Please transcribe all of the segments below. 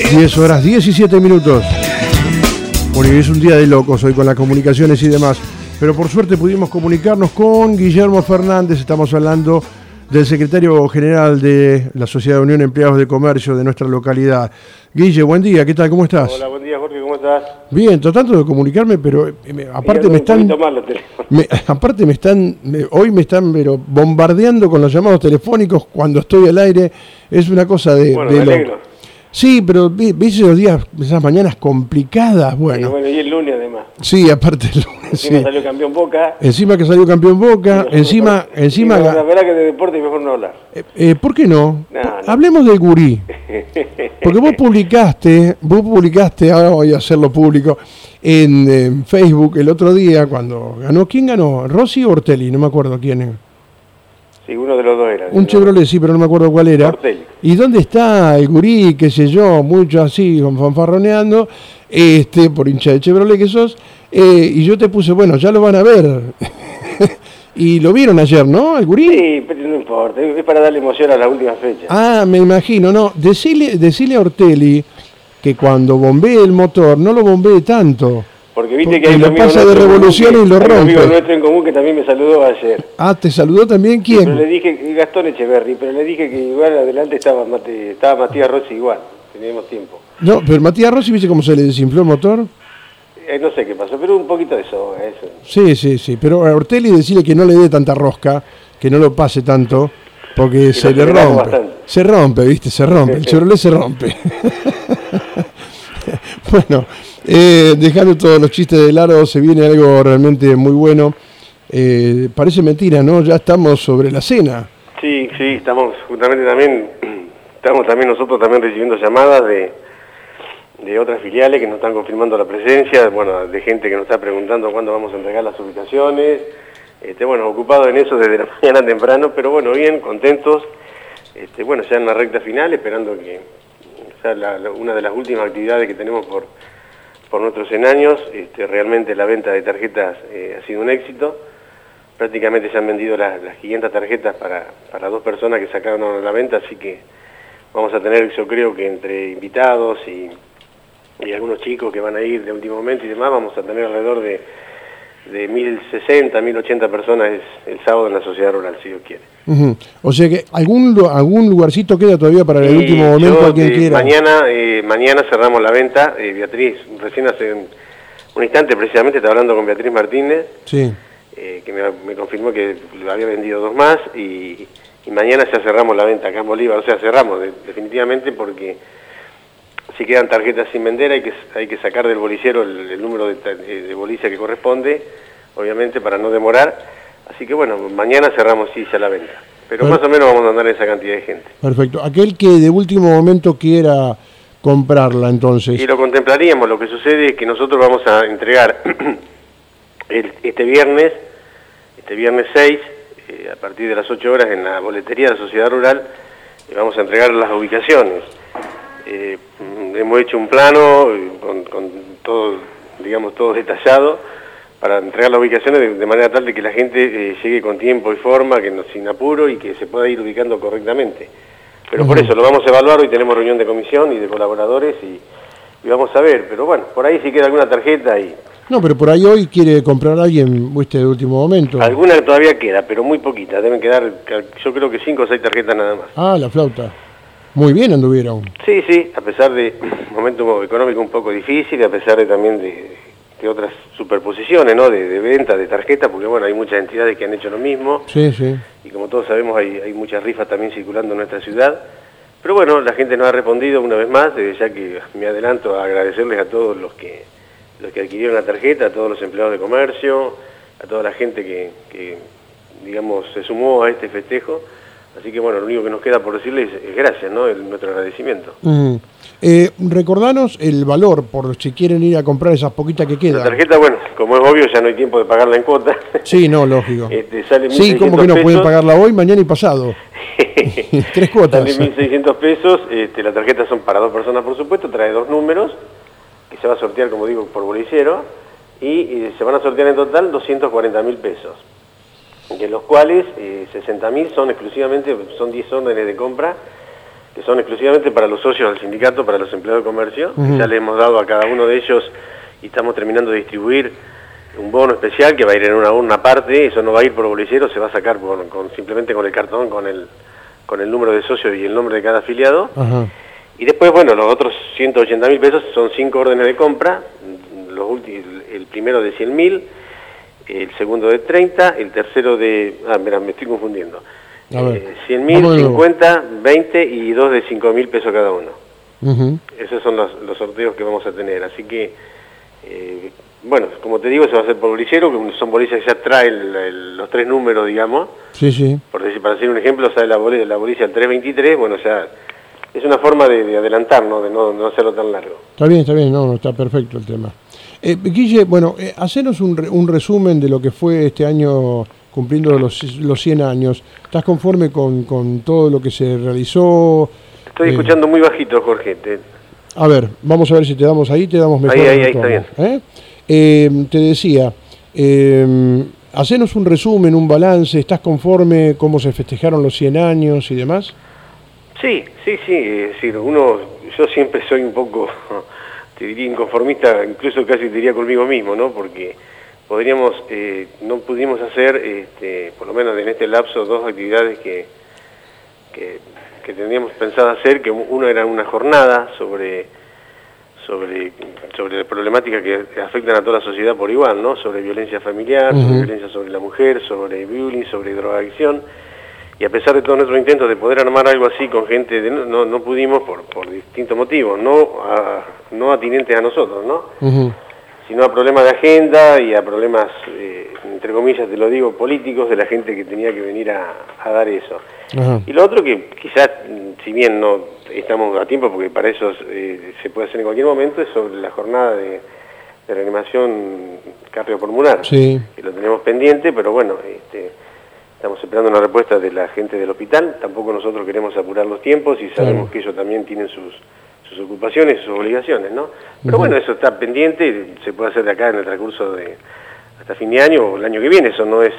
10 horas 17 minutos. Bueno, y es un día de locos hoy con las comunicaciones y demás. Pero por suerte pudimos comunicarnos con Guillermo Fernández. Estamos hablando del secretario general de la Sociedad de Unión de Empleados de Comercio de nuestra localidad. Guille, buen día, ¿qué tal? ¿Cómo estás? Hola, buen día, Jorge, ¿cómo estás? Bien, tratando de comunicarme, pero aparte hoy me están pero bombardeando con los llamados telefónicos cuando estoy al aire. Es una cosa de... Bueno, me alegro. Sí, pero viste esos días, esas mañanas complicadas, bueno. Sí, bueno, y el lunes además. Sí, aparte el lunes. Encima sí. Salió campeón Boca. Encima que salió campeón Boca, encima... La verdad que de deporte mejor no hablar. ¿Por qué no? No. Hablemos del gurí. Porque vos publicaste, ahora voy a hacerlo público, en Facebook el otro día cuando ganó. ¿Quién ganó? ¿Rossi o Ortelli? No me acuerdo quién es. Sí, uno de los dos era. Un Chevrolet, sí, pero no me acuerdo cuál era. Ortelli. ¿Y dónde está el gurí, qué sé yo, mucho así, fanfarroneando, por hincha de Chevrolet que sos? Y yo te puse, bueno, ya lo van a ver. Y lo vieron ayer, ¿no? El gurí. Sí, pero no importa, es para darle emoción a la última fecha. Ah, me imagino, no. Decile a Ortelli que cuando bombee el motor, no lo bombee tanto. Porque viste que hay lo pasa de revolución y lo rompe. Hay un amigo nuestro en común que también me saludó ayer. Ah, ¿te saludó también quién? Pero le dije, Gastón Echeverri, pero le dije que igual adelante estaba Matías Rossi igual, teníamos tiempo. No, pero Matías Rossi, ¿viste cómo se le desinfló el motor? No sé qué pasó, pero un poquito de eso. Sí, pero a Ortelli decirle que no le dé tanta rosca, que no lo pase tanto, porque se le rompe. Bastante. Se rompe, ¿viste? Se rompe, el Chevrolet se rompe. Bueno, dejando todos los chistes de lado, se viene algo realmente muy bueno. Parece mentira, ¿no? Ya estamos sobre la cena. Sí, estamos justamente también nosotros también recibiendo llamadas de otras filiales que nos están confirmando la presencia, bueno, de gente que nos está preguntando cuándo vamos a entregar las ubicaciones. Bueno, ocupados en eso desde la mañana temprano, pero bueno, bien, contentos. Bueno, ya en la recta final, esperando que sea una de las últimas actividades que tenemos por nuestros 100 años. Realmente la venta de tarjetas ha sido un éxito. Prácticamente se han vendido las 500 tarjetas para 2 personas que sacaron a la venta, así que vamos a tener, yo creo que entre invitados y algunos chicos que van a ir de último momento y demás, vamos a tener alrededor de 1.060, 1.080 personas el sábado en la sociedad rural, si Dios quiere. Uh-huh. O sea que algún lugarcito queda todavía para el último momento a quien quiera. Mañana cerramos la venta. Beatriz, recién hace un instante precisamente estaba hablando con Beatriz Martínez, sí. Que me confirmó que había vendido 2 más y mañana ya cerramos la venta acá en Bolívar. O sea, cerramos definitivamente porque si quedan tarjetas sin vender hay que sacar del bolicero el número de bolicia que corresponde, obviamente para no demorar. Así que bueno, mañana cerramos sí ya la venta. Pero más o menos vamos a andar esa cantidad de gente. Perfecto. Aquel que de último momento quiera comprarla entonces. Y lo contemplaríamos. Lo que sucede es que nosotros vamos a entregar este viernes 6, a partir de las 8 horas en la boletería de la Sociedad Rural, vamos a entregar las ubicaciones. Hemos hecho un plano con todo, digamos, todo detallado para entregar las ubicaciones de manera tal de que la gente llegue con tiempo y forma, que no sin apuro y que se pueda ir ubicando correctamente. Pero por eso lo vamos a evaluar, hoy tenemos reunión de comisión y de colaboradores y vamos a ver, pero bueno, por ahí si queda alguna tarjeta y... No, pero por ahí hoy quiere comprar a alguien, de último momento. Alguna todavía queda, pero muy poquita, deben quedar, yo creo que 5 o 6 tarjetas nada más. Ah, la flauta. Muy bien anduvieron. Sí, a pesar de un momento económico un poco difícil, a pesar de también de otras superposiciones, ¿no? De venta de tarjetas, porque bueno, hay muchas entidades que han hecho lo mismo. Sí. Y como todos sabemos, hay muchas rifas también circulando en nuestra ciudad. Pero bueno, la gente nos ha respondido una vez más, ya que me adelanto a agradecerles a todos los que adquirieron la tarjeta, a todos los empleados de comercio, a toda la gente que digamos, se sumó a este festejo. Así que bueno, lo único que nos queda por decirles es gracias, ¿no? Nuestro agradecimiento. Recordanos el valor por los que quieren ir a comprar esas poquitas que quedan. La tarjeta, bueno, como es obvio, ya no hay tiempo de pagarla en cuota. Sí, no, lógico. Sale 1.600 sí, como que no pueden pagarla hoy, mañana y pasado. 3 cuotas. Sale 1.600 pesos. Las tarjetas son para 2 personas, por supuesto, trae 2 números, que se va a sortear, como digo, por bolillero, y se van a sortear en total 240.000 pesos. De los cuales 60.000 son exclusivamente, son 10 órdenes de compra que son exclusivamente para los socios del sindicato, para los empleados de comercio. Ya le hemos dado a cada uno de ellos y estamos terminando de distribuir un bono especial que va a ir en una urna aparte. Eso no va a ir por bolillero, se va a sacar simplemente con el cartón, con el número de socios y el nombre de cada afiliado. Y después, bueno, los otros 180.000 pesos son 5 órdenes de compra, el primero de 100.000, el segundo de 30, el tercero de... mira, me estoy confundiendo. 100.000, 50, 20 y 2 de 5.000 pesos cada uno. Esos son los sorteos que vamos a tener. Así que, bueno, como te digo, se va a hacer por bolillero, que son bolillas que ya traen los 3 números, digamos. Sí. Para hacer un ejemplo, sale la bolilla al 323, bueno, ya es una forma de adelantar, ¿no? De no hacerlo tan largo. Está bien, no, está perfecto el tema. Guille, bueno, hacenos un resumen de lo que fue este año cumpliendo los 100 años. ¿Estás conforme con todo lo que se realizó? Estoy escuchando muy bajito, Jorge. A ver, vamos a ver si te damos mejor. Ahí está bien. Te decía, hacenos un resumen, un balance. ¿Estás conforme cómo se festejaron los 100 años y demás? Sí. Es decir, yo siempre soy un poco, te diría, inconformista, incluso casi te diría conmigo mismo, ¿no? Porque no pudimos hacer, por lo menos en este lapso, 2 actividades que teníamos pensado hacer, que uno era una jornada sobre la problemática que afectan a toda la sociedad por igual, ¿no? Sobre violencia familiar, sobre violencia sobre la mujer, sobre bullying, sobre drogadicción. Y a pesar de todos nuestros intentos de poder armar algo así con gente, no pudimos por distintos motivos, no atinentes a nosotros, ¿no? Sino a problemas de agenda y a problemas, entre comillas te lo digo, políticos de la gente que tenía que venir a dar eso. Y lo otro que quizás, si bien no estamos a tiempo, porque para eso se puede hacer en cualquier momento, es sobre la jornada de reanimación cardiopulmonar, que lo tenemos pendiente, pero bueno, estamos esperando una respuesta de la gente del hospital. Tampoco nosotros queremos apurar los tiempos y sabemos que ellos también tienen sus ocupaciones y sus obligaciones, ¿no? Pero bueno, eso está pendiente, se puede hacer de acá en el transcurso hasta fin de año o el año que viene. Eso no es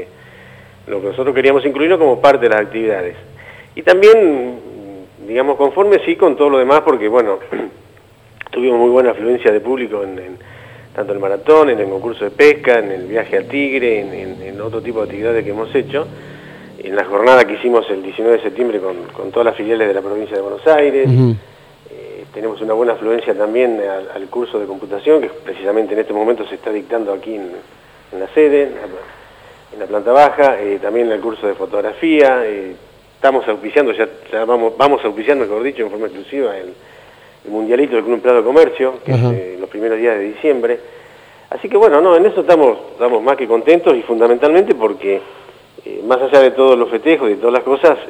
lo que nosotros queríamos incluirlo como parte de las actividades. Y también, digamos, conforme sí con todo lo demás, porque bueno, tuvimos muy buena afluencia de público tanto en el maratón, en el concurso de pesca, en el viaje al Tigre, en otro tipo de actividades que hemos hecho, en la jornada que hicimos el 19 de septiembre con todas las filiales de la provincia de Buenos Aires. Tenemos una buena afluencia también al curso de computación, que precisamente en este momento se está dictando aquí en la sede, en la planta baja, también al curso de fotografía. Estamos auspiciando, ya vamos auspiciando, mejor dicho, en forma exclusiva, el Mundialito del Club Empleado de Comercio, que es los primeros días de diciembre. Así que bueno, en eso estamos más que contentos, y fundamentalmente porque, más allá de todos los festejos y de todas las cosas,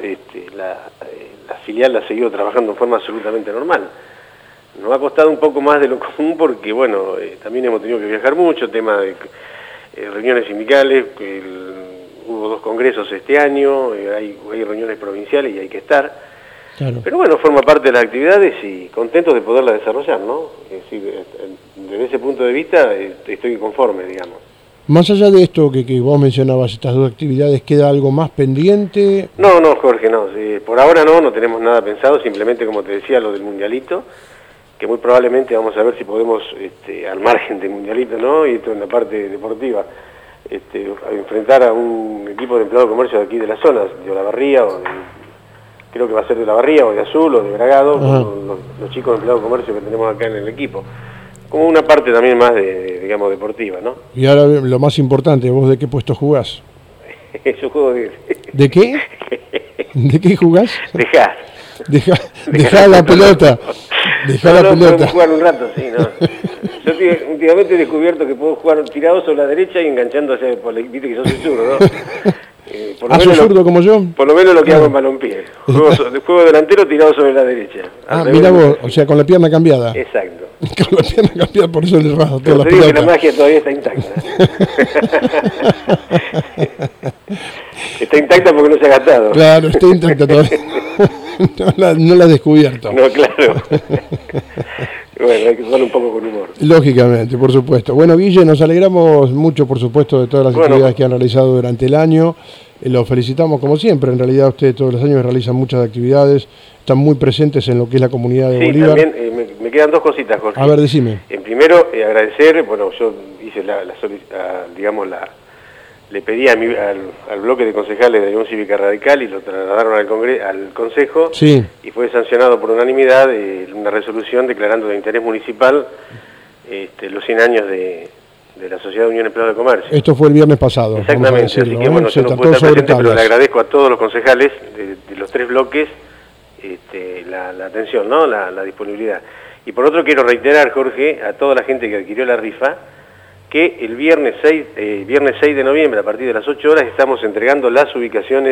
la filial ha seguido trabajando en forma absolutamente normal. Nos ha costado un poco más de lo común porque, bueno, también hemos tenido que viajar mucho, tema de reuniones sindicales, hubo 2 congresos este año, hay reuniones provinciales y hay que estar. Claro. Pero bueno, forma parte de las actividades y contentos de poderla desarrollar, ¿no? Es decir, desde ese punto de vista estoy conforme, digamos. Más allá de esto que vos mencionabas, estas 2 actividades, ¿queda algo más pendiente? No, Jorge, no. Por ahora no tenemos nada pensado, simplemente, como te decía, lo del Mundialito, que muy probablemente vamos a ver si podemos, al margen del Mundialito, ¿no? Y esto en la parte deportiva, a enfrentar a un equipo de empleados de comercio de aquí de las zonas, de Olavarría, creo que va a ser de Olavarría o de Azul o de Bragado, los chicos de empleados de comercio que tenemos acá en el equipo. Como una parte también más digamos, deportiva, ¿no? Y ahora lo más importante, ¿vos de qué puesto jugás? Yo juego ¿De qué? ¿De qué jugás? Dejá la pelota. Dejá la pelota. Podemos jugar un rato, sí, ¿no? Yo últimamente he descubierto que puedo jugar tirado sobre la derecha y enganchando hacia viste que yo soy zurdo, ¿no? ¿Sos zurdo como yo? Por lo menos lo que hago en balompié. Juego delantero tirado sobre la derecha. Mira vos, o sea, con la pierna cambiada. Exacto. Con la pierna cambiada, por eso le rajo todas las pelotas. Pero te digo que la magia todavía está intacta. Está intacta porque no se ha gastado. Claro, está intacta todavía. No la has descubierto. No, claro. Bueno, hay que jugar un poco con humor. Lógicamente, por supuesto. Bueno, Guille, nos alegramos mucho, por supuesto, de todas las actividades que han realizado durante el año. Los felicitamos como siempre. En realidad, ustedes todos los años realizan muchas actividades. están muy presentes en lo que es la comunidad de Sí, Bolívar. también me quedan dos cositas, Jorge. A ver, decime. En primero, agradecer, bueno, yo hice le pedí al bloque de concejales de Unión Cívica Radical y lo trasladaron al Consejo, Sí. y fue sancionado por unanimidad una resolución declarando de interés municipal los 100 años de la Sociedad de Unión Empleados de Comercio. Esto fue el viernes pasado. Exactamente, vamos a decirlo, así que bueno, Se yo no trató pude estar sobre presente, pero le tablas. agradezco a todos los concejales de los tres bloques la atención, ¿no? La disponibilidad. Y por otro quiero reiterar, Jorge, a toda la gente que adquirió la rifa, que el viernes 6 de noviembre, a partir de las 8 horas, estamos entregando las ubicaciones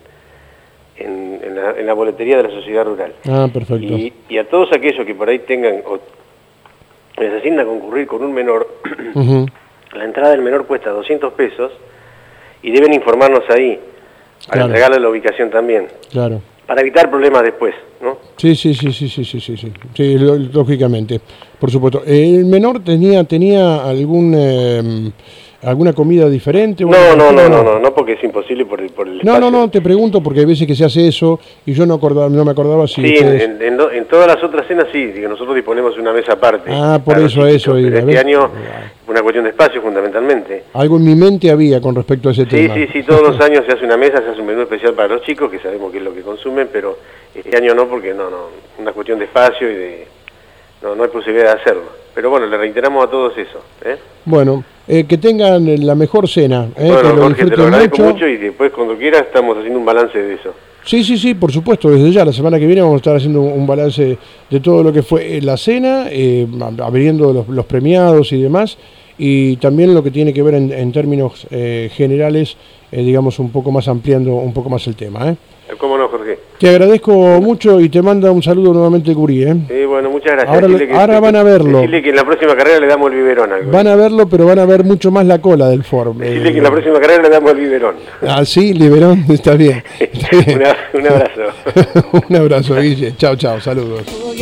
en la boletería de la Sociedad Rural. Ah, perfecto. Y a todos aquellos que por ahí tengan o les asigna concurrir con un menor, Ujú. la entrada del menor cuesta 200 pesos y deben informarnos ahí para Claro. entregarle la ubicación también, Claro. para evitar problemas después, ¿no? Sí. Sí, lógicamente, por supuesto. ¿El menor tenía alguna comida diferente? No, porque es imposible por el espacio. No, te pregunto porque hay veces que se hace eso y yo no me acordaba si Sí, ustedes... en todas las otras cenas sí, digo, nosotros disponemos de una mesa aparte. Ah, por para los eso, chiquitos, iba, pero ¿ves? este año una cuestión de espacio fundamentalmente. Algo en mi mente había con respecto a ese tema. Sí, todos los años se hace una mesa, se hace un menú especial para los chicos, que sabemos qué es lo que consumen, pero este año no, porque una cuestión de espacio y no hay posibilidad de hacerlo. Pero bueno, le reiteramos a todos eso, ¿eh? Bueno, que tengan la mejor cena, que Bueno, lo Jorge, te lo disfruten agradezco mucho y después cuando quieras estamos haciendo un balance de eso. Sí, por supuesto, desde ya, la semana que viene vamos a estar haciendo un balance de todo lo que fue la cena, abriendo los premiados y demás, y también lo que tiene que ver en términos generales, digamos, un poco más ampliando un poco más el tema. ¿Cómo no, Jorge? Te agradezco mucho y te manda un saludo nuevamente Curí. Bueno, muchas gracias. Ahora van a verlo. Decirle que en la próxima carrera le damos el biberón. Van a verlo, pero van a ver mucho más la cola del Ford. Decirle que en la próxima carrera le damos el biberón. Ah, sí, Liberón, está bien. Un abrazo. Un abrazo, Guille. Chao, saludos.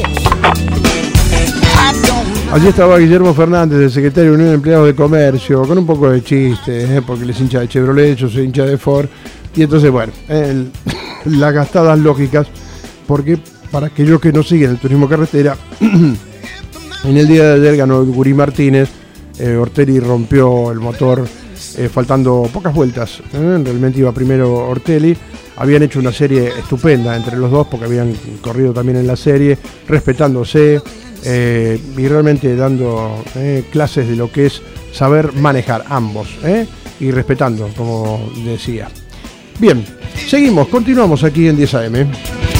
Allí estaba Guillermo Fernández, el secretario de Unión de Empleados de Comercio, con un poco de chiste, porque él es hincha de Chevrolet, yo soy hincha de Ford, y entonces, bueno, las gastadas lógicas, porque para aquellos que no siguen el turismo carretera, en el día de ayer ganó Gurí Martínez, Ortelli rompió el motor faltando pocas vueltas, realmente iba primero Ortelli. Habían hecho una serie estupenda entre los dos, porque habían corrido también en la serie, respetándose, y realmente dando clases de lo que es saber manejar ambos, y respetando, como decía. Bien, continuamos aquí en 10 AM.